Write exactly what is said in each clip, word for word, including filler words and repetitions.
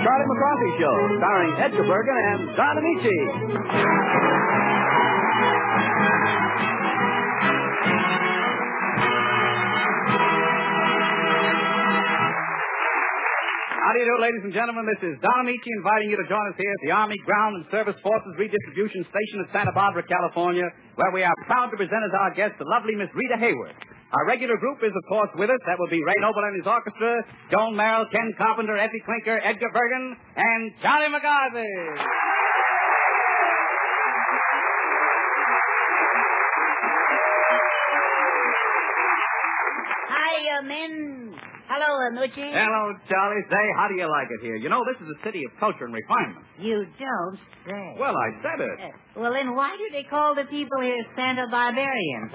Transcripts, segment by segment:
Charlie McCarthy Show, starring Edgar Bergen and Don Amici. How do you do, ladies and gentlemen? This is Don Amici inviting you to join us here at the Army Ground and Service Forces Redistribution Station at Santa Barbara, California, where we are proud to present as our guest the lovely Miss Rita Hayworth. Our regular group is, of course, with us. That will be Ray Noble and his orchestra, Joan Merrill, Ken Carpenter, Effie Clinker, Edgar Bergen, and Charlie McCarthy. Hiya, men. Hello, Anucci. Hello, Charlie. Say, how do you like it here? You know, this is a city of culture and refinement. You don't say. Well, I said it. Uh, well, then why do they call the people here Santa Barbarians?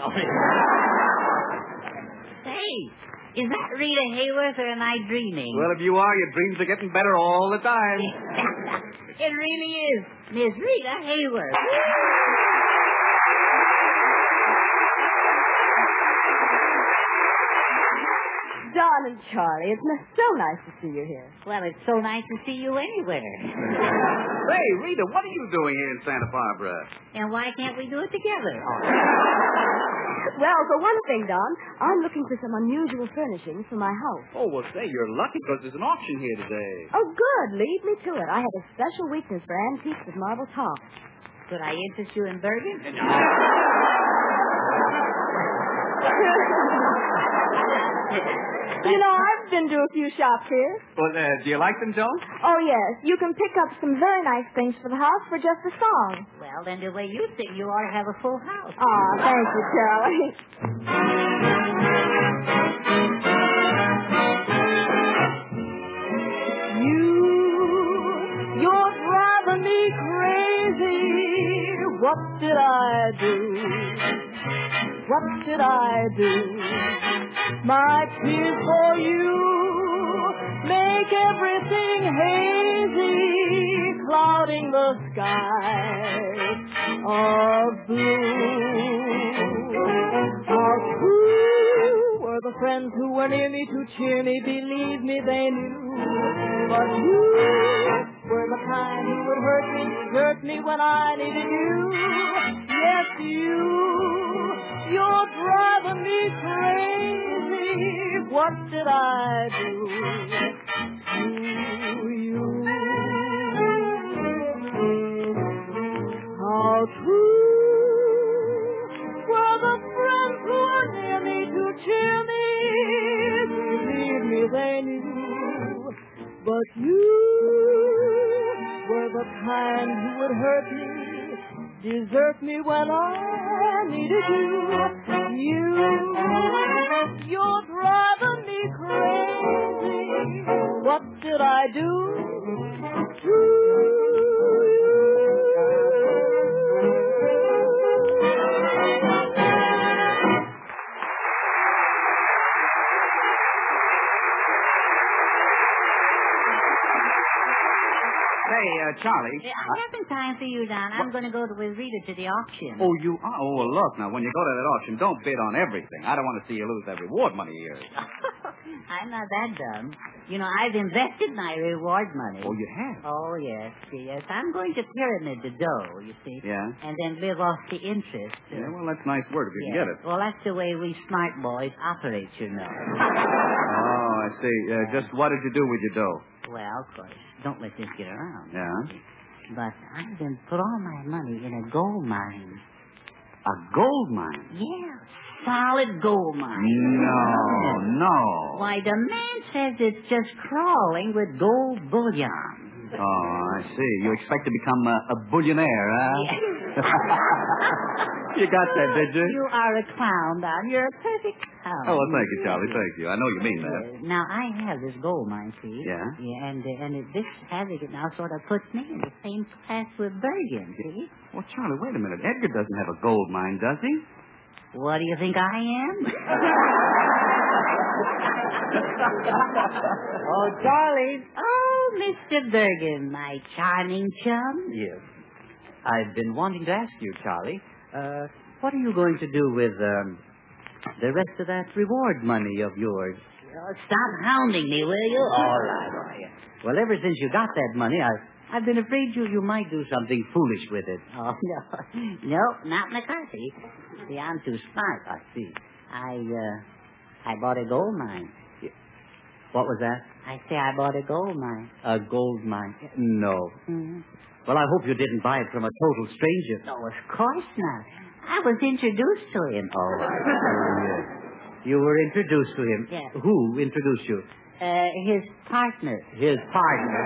Say, is that Rita Hayworth or am I dreaming? Well, if you are, your dreams are getting better all the time. It really is. Miss Rita Hayworth. Don and Charlie, it's so nice to see you here. Well, it's so nice to see you anywhere. Hey, Rita, what are you doing here in Santa Barbara? And why can't we do it together? Well, for one thing, Don, I'm looking for some unusual furnishings for my house. Oh, well, say, you're lucky because there's an auction here today. Oh, good. Lead me to it. I have a special weakness for antiques with marble tops. Could I interest you in Bergen? You know, I've been to a few shops here. Well, uh, do you like them, Joan? Oh, yes. You can pick up some very nice things for the house for just a song. Well, then the way you think, you ought to have a full house. Aw, thank you, Charlie. You, you're driving me crazy. What did I do? What did I do? My tears for you make everything hazy, clouding the sky of blue. How true were the friends who were near me to cheer me, believe me, they knew. But you were the kind who would hurt me, hurt me when I needed you. Yes, you, you're driving me crazy. What did I do to you? How true were the friends who were near me to cheer me, believe me, they knew. But you were the kind who would hurt me, desert me when I needed you. You, you're driving me crazy. What did I do to you? Hey, uh, Charlie. I haven't time for you, Don. I'm going to go to, with Rita to the auction. Oh, you are? Oh, well, look, now, when you go to that auction, don't bid on everything. I don't want to see you lose that reward money here. I'm not that dumb. You know, I've invested my reward money. Oh, you have? Oh, yes, yes. I'm going to pyramid the dough, you see. Yeah? And then live off the interest. Yeah, well, that's nice work if you yeah. can get it. Well, that's the way we smart boys operate, you know. Oh, I see. Uh, just what did you do with your dough? Well, of course, don't let this get around. Yeah? But I've been put all my money in a gold mine. A gold mine? Yeah, solid gold mine. No, no. Why, the man says it's just crawling with gold bullion. Oh, I see. You expect to become a, a billionaire, huh? Yeah. You got that, did you? You are a clown, Don. You're a perfect clown. Oh, well, thank you, Charlie. Thank you. I know you mean that. Uh, now, I have this gold mine, see? Yeah? Yeah, and, uh, and it, this having it now sort of puts me in the same class with Bergen, see? Well, Charlie, wait a minute. Edgar doesn't have a gold mine, does he? What do you think I am? Oh, Charlie. Oh, Mister Bergen, my charming chum. Yes. I've been wanting to ask you, Charlie, uh, what are you going to do with um, the rest of that reward money of yours? Oh, stop hounding me, will you? All right, all right. Well, ever since you got that money, I've, I've been afraid you, you might do something foolish with it. Oh, no. No, not McCarthy. See, I'm too smart. I see. I, uh, I bought a gold mine. What was that? I say I bought a gold mine. A gold mine? No. Mm-hmm. Well, I hope you didn't buy it from a total stranger. No, of course not. I was introduced to him. Oh, I see. Yes. You were introduced to him? Yes. Who introduced you? Uh, his partner. His partner.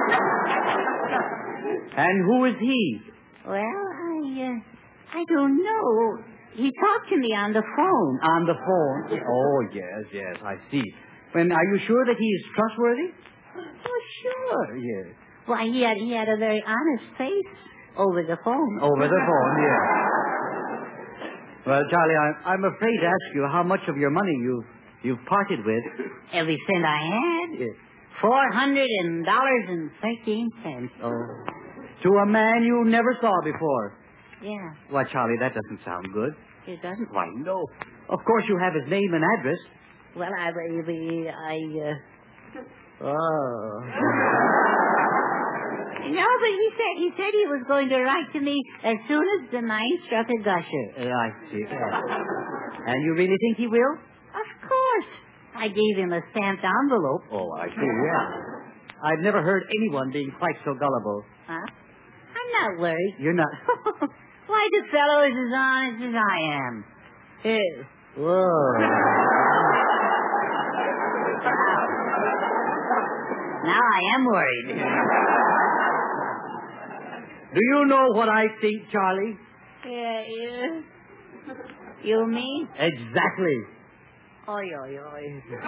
And who is he? Well, I, uh, I don't know. He talked to me on the phone. On the phone? Oh, yes, yes, I see. And are you sure that he is trustworthy? Oh, sure. Yes. Why, he had, he had a very honest face over the phone. Over the phone, yes. Well, Charlie, I, I'm afraid to ask you how much of your money you've, you've parted with. Every cent I had? Yes. Four hundred dollars and thirteen cents. Oh. To a man you never saw before. Yeah. Why, Charlie, that doesn't sound good. It doesn't? Why, no. Of course you have his name and address. Well, I, I, I, uh... Oh. No, but he said he said he was going to write to me as soon as the mine struck a gusher. Uh, I see. And you really think he will? Of course. I gave him a stamped envelope. Oh, I see, yeah. I've never heard anyone being quite so gullible. Huh? I'm not worried. You're not... Why, the fellow is as honest as I am. Here. Whoa. Now I am worried. Do you know what I think, Charlie? Yeah, yeah. You mean? Exactly. Oi, oi, oi.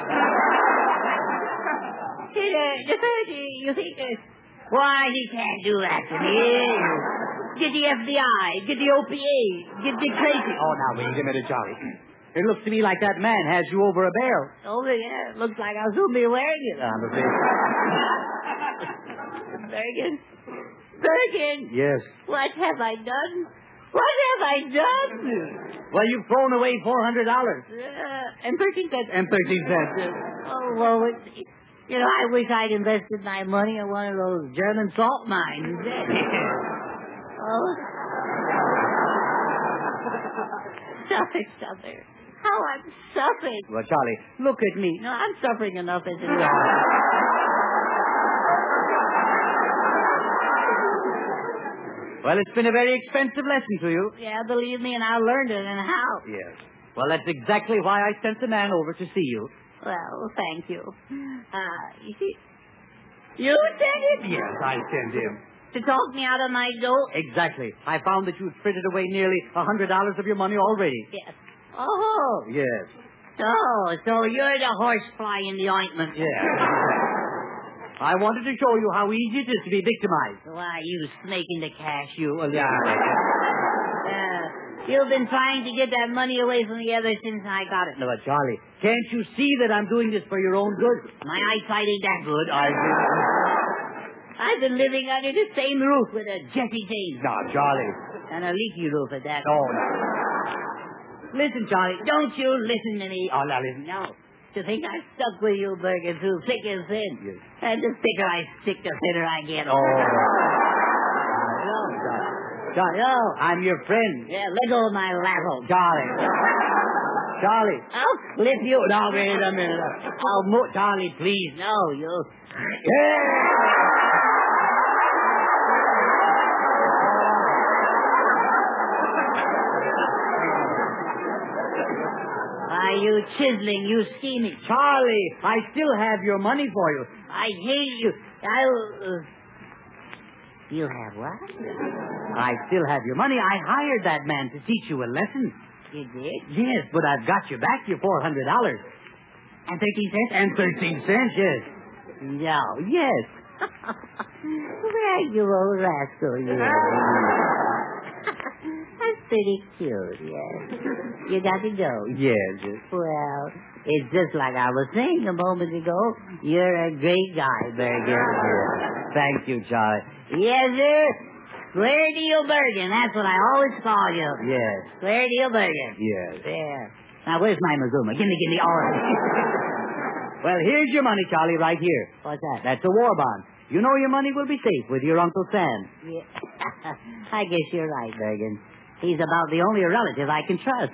Did, uh, you think, uh, why, he can't do that to me. Get the F B I, get the O P A, get the Tracy. Oh, now, wait a minute, Charlie. It looks to me like that man has you over a barrel. Oh, yeah, looks like I'll soon be wearing it. I'm afraid. Bergen. Bergen. Yes. What have I done? What have I done? Well, you've thrown away four hundred dollars. Uh, and thirteen cents. And thirteen cents. Oh, well, it's, you know, I wish I'd invested my money in one of those German salt mines. Oh. Suffer, suffer. How I'm suffering. Well, Charlie, look at me. No, I'm suffering enough as it is. Well, it's been a very expensive lesson to you. Yeah, believe me, and I learned it, and how. Yes. Well, that's exactly why I sent the man over to see you. Well, thank you. Uh, you see, you sent him? Yes, I sent him. To talk me out of my dough? Exactly. I found that you'd frittered away nearly a hundred dollars of your money already. Yes. Oh. Yes. So, so you're the horsefly in the ointment. Yes. I wanted to show you how easy it is to be victimized. Why, you snake in the cash, you. Well, yeah. Uh, you've been trying to get that money away from me ever since I got it. No, but Charlie, can't you see that I'm doing this for your own good? My eyesight ain't that good. I do. I've been living under the same roof with a Jesse James. No, Charlie. And a leaky roof at that. Oh, no. Listen, Charlie, don't you listen to me. Oh, now listen. No. To think I stuck with you, Bergen, through thick and thin. Yes. And the thicker I stick, the thinner I get. Oh. No, Charlie. Charlie, no, I'm your friend. Yeah, let go of my lasso. Charlie. Charlie. I'll clip you. No, wait a minute. Oh, mo- Charlie, please. No, you. Are you chiseling? You scheming? Charlie, I still have your money for you. I hate you. I. Uh, you have what? I still have your money. I hired that man to teach you a lesson. You did? Yes, but I've got you back your four hundred dollars. And thirteen cents? And thirteen cents, yes. No. Yes. Well, you old rascal, you. That's pretty cute, yes. You got to go. Yes. Well, it's just like I was saying a moment ago. You're a great guy, Bergen. Thank you, Charlie. Yes, sir. Square deal Bergen. That's what I always call you. Yes. Square deal Bergen. Yes. There. Now, where's my Mazuma? Give me, give me all of it. Well, here's your money, Charlie, right here. What's that? That's a war bond. You know your money will be safe with your Uncle Sam. Yeah. I guess you're right, Bergen. He's about the only relative I can trust.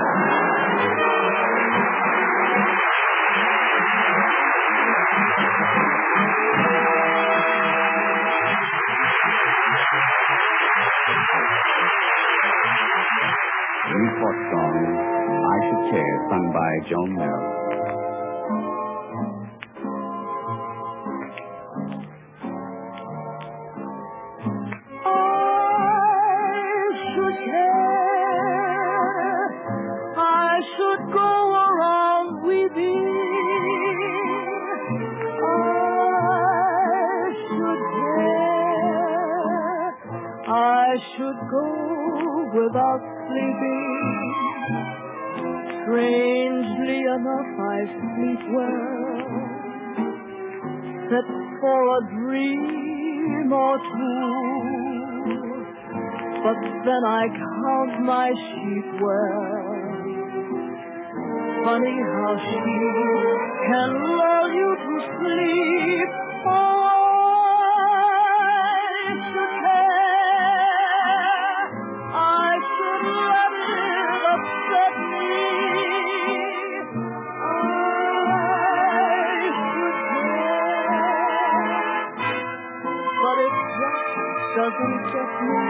Newport song, I Should Care, sung by Joan Merrill. I should go without sleeping. Strangely enough, I sleep well, except for a dream or two. But then I count my sheep well. Funny how she can lull you to sleep. Oh, doesn't get me.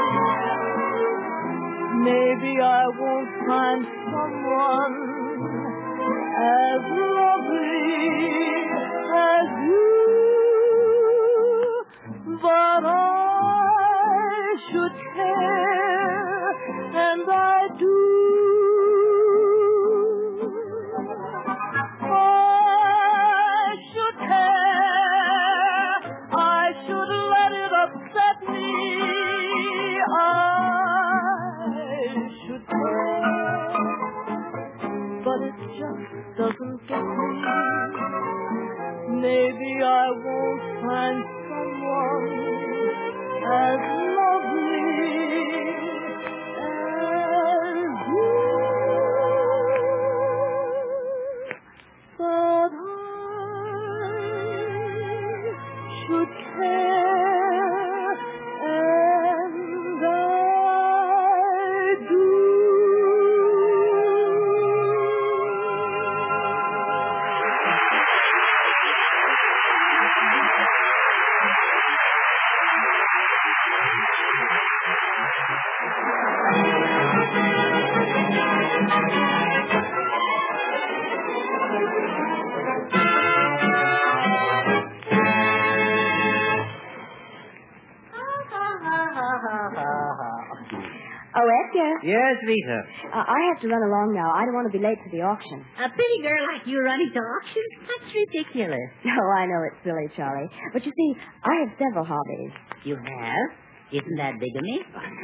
Maybe I won't find someone as lovely as you, but I should care, and I do. I should care. I should let it upset me. I should care, but it just doesn't get me. Maybe I won't find someone as lovely as you. But I should care, and I do. Oh, Edgar. Yes, Rita. Uh, I have to run along now. I don't want to be late to the auction. A pretty girl like you running to auctions? That's ridiculous. No, I know it's silly, Charlie. But you see, I have several hobbies. You have? Isn't that bigamy?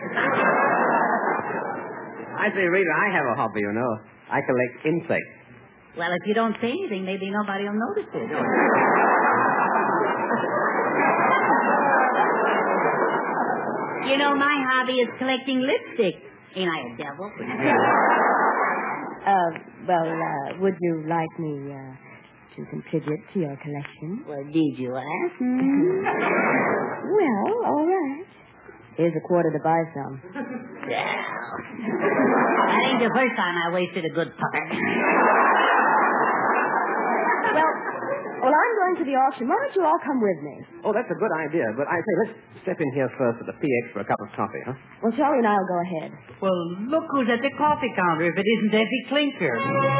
I say, Rita, I have a hobby, you know. I collect insects. Well, if you don't say anything, maybe nobody will notice it. You know, my hobby is collecting lipstick. Ain't I a devil? Uh, well, uh, would you like me, uh, to contribute to your collection? Well, did you ask? Hmm? Well, all right. Here's a quarter to buy some. Yeah. That ain't the first time I wasted a good puppet. Well, well, I'm going to the auction. Why don't you all come with me? Oh, that's a good idea. But I say, let's step in here first at the P X for a cup of coffee, huh? Well, Charlie and I will go ahead. Well, look who's at the coffee counter if it isn't Eddie Clinker.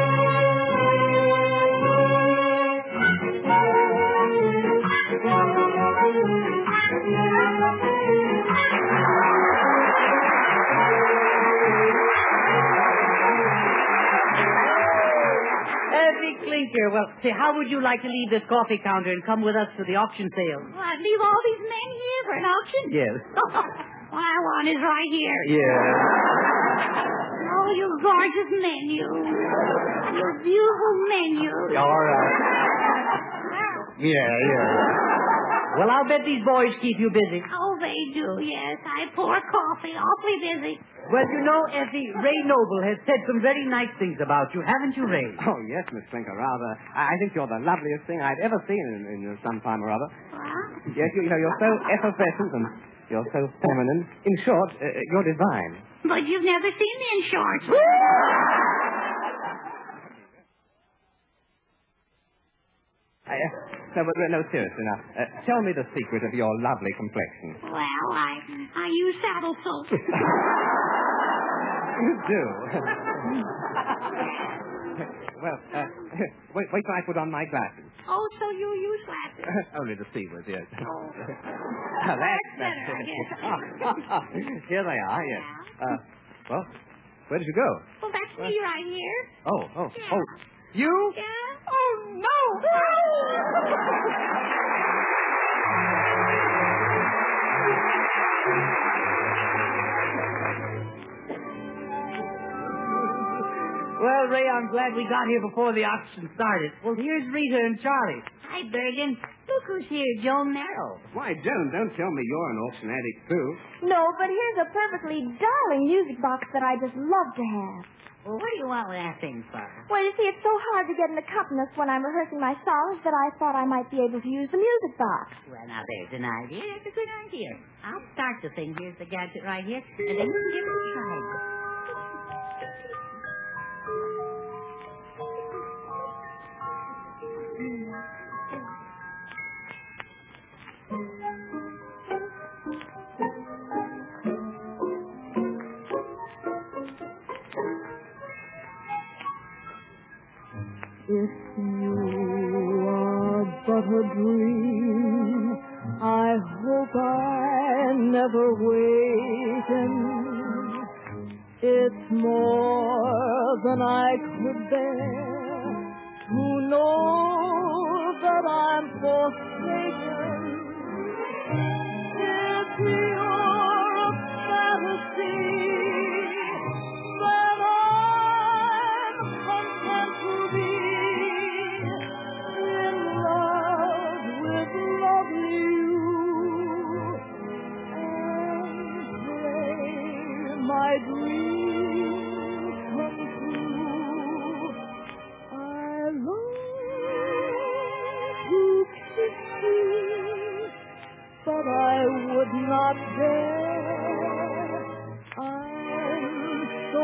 Eddie Clinker, well, say, how would you like to leave this coffee counter and come with us to the auction sale? What, leave all these men here for an auction? Yes. What I want is right here. Yeah. Oh, you gorgeous menu. Your beautiful menu. All right. Yeah, yeah. Well, I'll bet these boys keep you busy. Oh, they do, yes. I pour coffee. Awfully busy. Well, you know, Effie, Ray Noble has said some very nice things about you, haven't you, Ray? Oh, yes, Miss Clinker, rather. I I think you're the loveliest thing I've ever seen in, in some time or other. What? Yes, you, you know, you're so effervescent and you're so feminine. In short, uh, you're divine. But you've never seen me in shorts. Uh, no, but no, seriously now. Uh, tell me the secret of your lovely complexion. Well, I I use saddle soap. You do. Well, uh, wait, wait till I put on my glasses. Oh, so you use glasses? Only to see with, yes. Oh. Oh, that's better, I guess. Here they are, yes. Uh, well, where did you go? Well, that's me right here. Oh, oh, Yeah. oh. You? Yeah? Oh, no! Well, Ray, I'm glad we got here before the auction started. Well, here's Rita and Charlie. Hi, Bergen. Look who's here, Joan Merrill. Why, Joan, don't tell me you're an auction addict, too. No, but here's a perfectly darling music box that I just love to have. Well, what do you want with that thing for? Well, you see, it's so hard to get an accompanist when I'm rehearsing my songs that I thought I might be able to use the music box. Well, now, there's an idea. It's a good idea. I'll start the thing. Here's the gadget right here, and then you can give it a try. If you are but a dream, I hope I never waken. It's more than I could bear to know that I'm forsaken. If you're a fantasy, then I'm content to be in love with lovely you and pray my dreams come true. I long to kiss you, but I would not dare. I'm so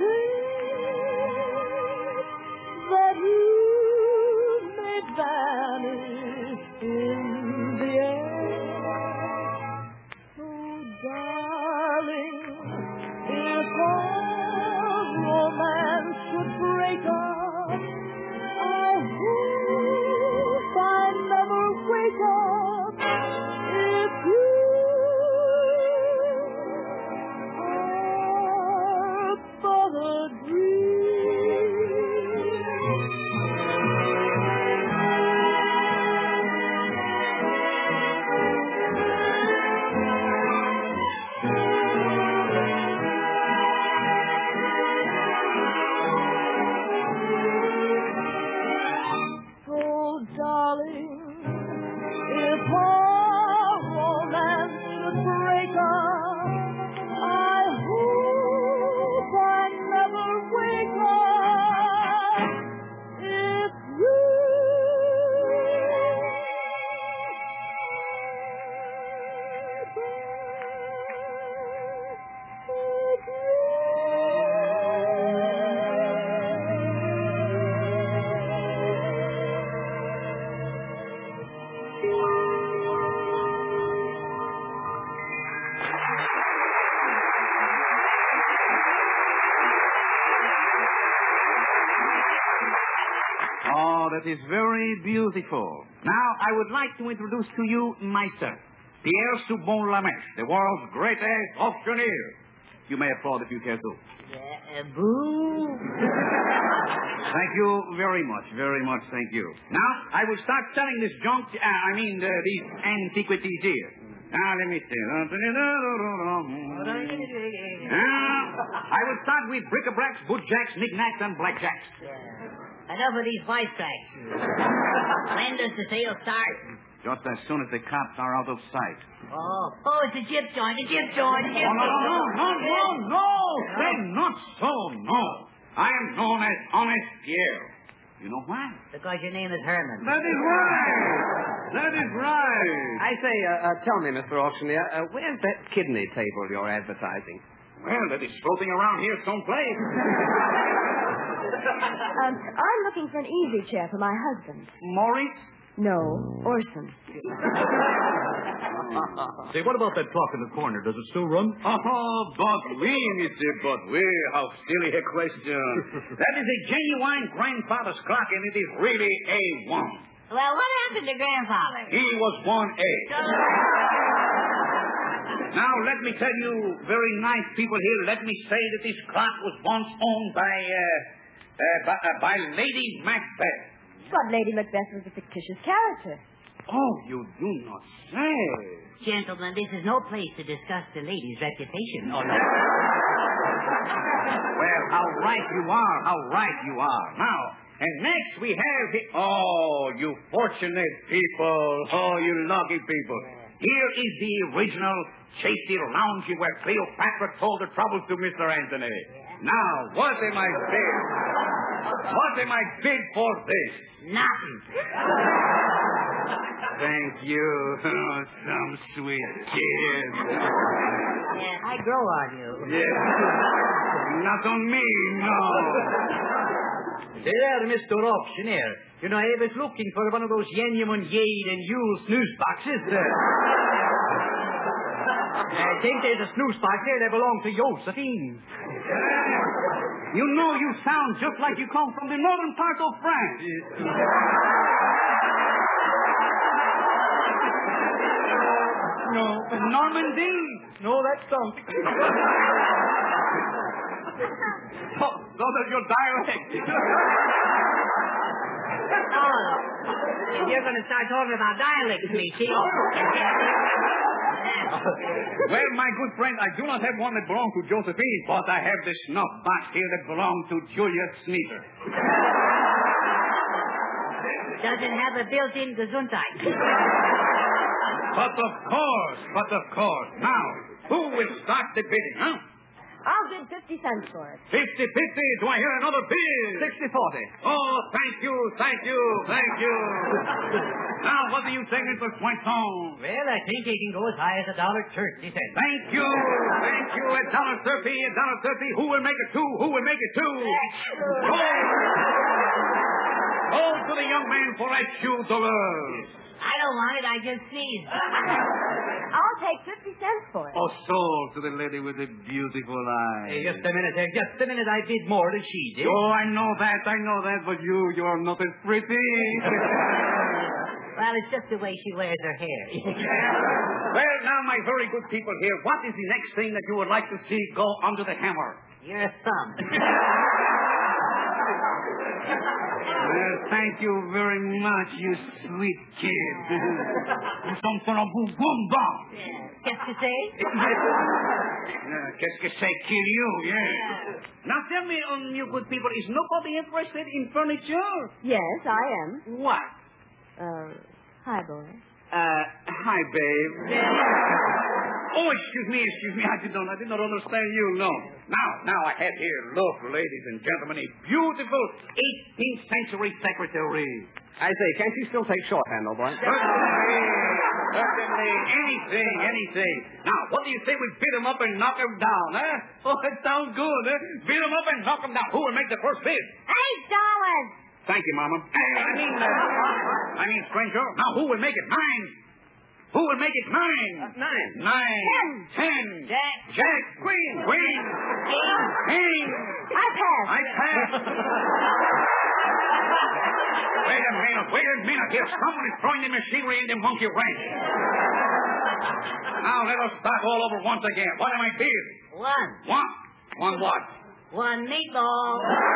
afraid that you may vanish in the air. So, darling, if our romance should break up, I hope I never wake up. If you are but a So, darling, if our romance should break up, I hope I never wake up. If you Oh, that is very beautiful. Now, I would like to introduce to you myself, Pierre Soubon-Lamèche, the world's greatest auctioneer. You may applaud if you care to. Yeah, boo. Thank you very much, very much, thank you. Now, I will start selling this junk, uh, I mean, uh, these antiquities here. Now, let me see. Now, I will start with bric-a-bracs, bootjacks, knickknacks, and blackjacks. Yeah. Enough of these wisecracks. When does the sale start? just as soon as the cops are out of sight. Oh, oh, it's a gyp joint, a gyp joint, a gyp Oh, no, no, no, no, no, no. Say not so, no. I am known as Honest Pierre. You know why? Because your name is Herman. That is right. That is right. I say, uh, uh, tell me, Mister Auctioneer, uh, where's that kidney table you're advertising? Well, that is floating around here someplace. Um, I'm looking for an easy chair for my husband. Maurice? No, Orson. Say, what about that clock in the corner? Does it still run? Oh, but we, Mister But we, how silly a question. That is a genuine grandfather's clock, and it is really A one. Well, what happened to Grandfather? He was one A. Now, let me tell you, very nice people here, let me say that this clock was once owned by, uh, uh, by, uh, by Lady Macbeth. But Lady Macbeth was a fictitious character. Oh, you do not say. Gentlemen, this is no place to discuss the lady's reputation. Oh, no. Well, how right you are, how right you are. Now, and next we have the... Oh, you fortunate people. Oh, you lucky people. Here is the original Chasey Lounge where Cleopatra told her troubles to Mister Anthony. Now, what am I bid? What am I bid for this? Nothing. Thank you. Oh, some sweet kid. Yeah, I grow on you. Yes. Not on me, no. There, Mister Auctioneer. You know, I was looking for one of those genuine Yade and Yule snooze boxes. Uh, I think there's a snooze box there that belongs to Josephine. You know you sound just like you come from the northern part of France. No. Normandy? No, that's something. Oh, so that's your dialect. Oh, if you're going to start talking about dialects, me, see? Well, my good friend, I do not have one that belongs to Josephine, but I have this snuff box here that belongs to Julius Sneaker. Does it have a built-in Gesundheit? But of course, but of course. Now, who will start the bidding, huh? I'll give fifty cents for it. Fifty-fifty. Do I hear another bid? Sixty-forty. Oh, thank you, thank you, thank you. Now, what do you think, Mister Poinson? Well, I think he can go as high as a dollar thirty cents. Thank you, thank you. A dollar thirty, a dollar thirty. Who will make it two? Who will make it two? Go! Go to the young man for a few dollars. I don't want it. I just sneezed. I'll take fifty cents for it. Oh, sold to the lady with the beautiful eyes. Hey, just a minute, there. Just a minute. I bid more than she did. Oh, I know that, I know that, but you, you are not as pretty. Well, it's just the way she wears her hair. Well, now, my very good people here, what is the next thing that you would like to see go under the hammer? Your thumb. Well, thank you very much, you sweet kid. Some sort of boom bomb. Qu'est-ce que c'est? Qu'est-ce que c'est kill you, yeah. Now tell me, um, you good people, is nobody interested in furniture? Yes, I am. What? Uh, hi, boy. Uh, hi, babe. Oh, excuse me, excuse me. I did not, I did not understand you, no. Now, now I have here, look, ladies and gentlemen, a beautiful eighteenth century secretary. I say, can't you still take shorthand, old boy? Certainly, certainly, anything, anything. Now, what do you say we beat him up and knock him down, huh? Oh, that sounds good, huh? Beat him up and knock him down. Who will make the first bid? Eight dollars. Thank you, Mama. I mean, uh, I mean, stranger. Now, who will make it? Nine. Who will make it? Nine. Uh, nine. Nine. Ten. Ten. Jack. Jack. Queen. Queen. King. King. I pass. I pass. Wait a minute. Wait a minute. Here, someone is throwing the machinery in the monkey wrench. Now, let us start all over once again. What am I bid? One. One. One what? One meatball.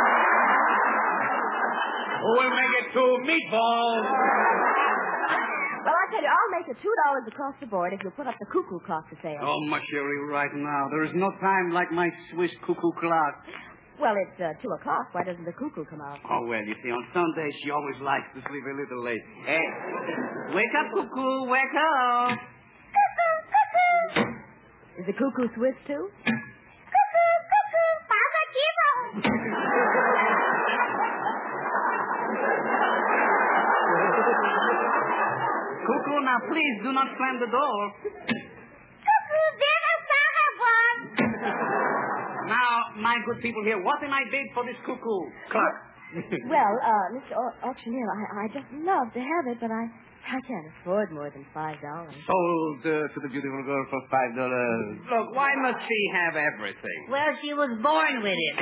Who will make it two meatballs? Well, I tell you, I'll make it two dollars across the board if you'll put up the cuckoo clock for sale. Oh, my Sherry, right now. There is no time like my Swiss cuckoo clock. Well, it's uh, two o'clock. Why doesn't the cuckoo come out? Oh, well, you see, on Sunday she always likes to sleep a little late. Hey, wake up, cuckoo, wake up. Cuckoo, cuckoo. Is the cuckoo Swiss, too? Cuckoo, cuckoo, pasativo. Cuckoo, now please do not slam the door. Cuckoo, dinner, one. Now, my good people here, what am I bid for this cuckoo? Clerk. Well, uh, Mister Au- Auctioneer, I, I just love to have it, but I, I can't afford more than five dollars. Sold uh, to the beautiful girl for five dollars. Look, why must she have everything? Well, she was born with it.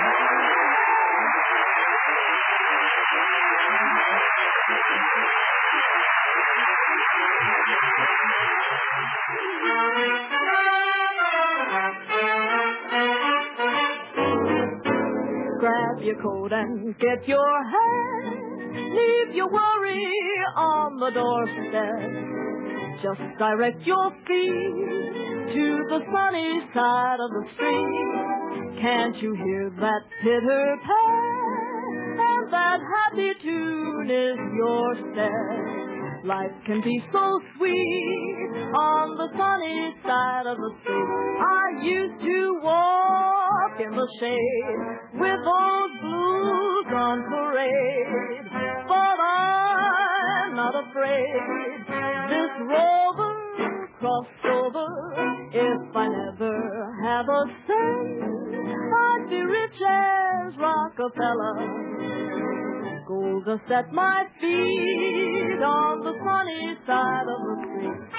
Grab your coat and get your hat. Leave your worry on the doorstep. Just direct your feet to the sunny side of the street. Can't you hear that pitter-pat? And that happy tune is your step. Life can be so sweet on the sunny side of the street. I used to walk in the shade with those blues on parade, but I'm not afraid. This rover crossed over. If I never have a cent, I'd be rich as Rockefeller. Gold dust at my feet on the sunny side of the street.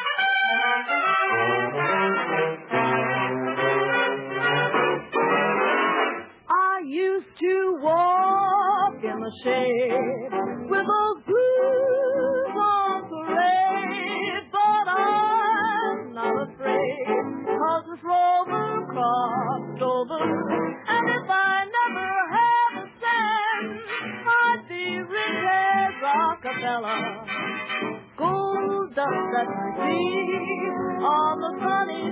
I used to walk in the shade with those blues on parade, but I'm not afraid, 'cause this rover crossed over, and if I never have a cent, I'd be rich as Rockefeller. Gold dust at my feet on the sunny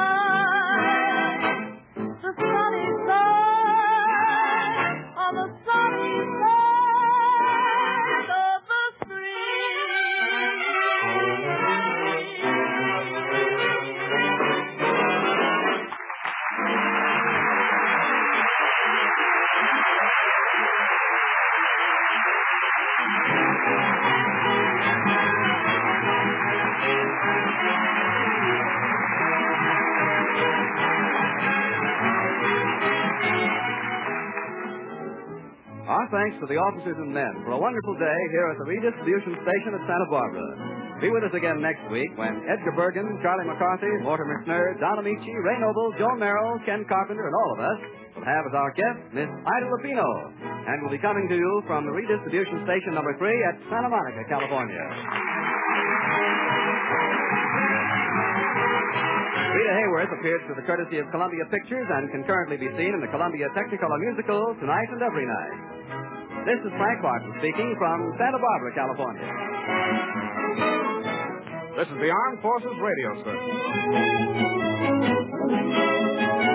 side, the sunny side, on the sunny side of the street. Our thanks to the officers and men for a wonderful day here at the redistribution station at Santa Barbara. Be with us again next week when Edgar Bergen, Charlie McCarthy, Mortimer Snurr, Don Amici, Ray Noble, Joan Merrill, Ken Carpenter, and all of us will have as our guest Miss Ida Lupino, and will be coming to you from the redistribution station number three at Santa Monica, California. Rita Hayworth appears through the courtesy of Columbia Pictures and can currently be seen in the Columbia Technicolor musical Tonight and Every Night. This is Frank Barton speaking from Santa Barbara, California. This is the Armed Forces Radio Service.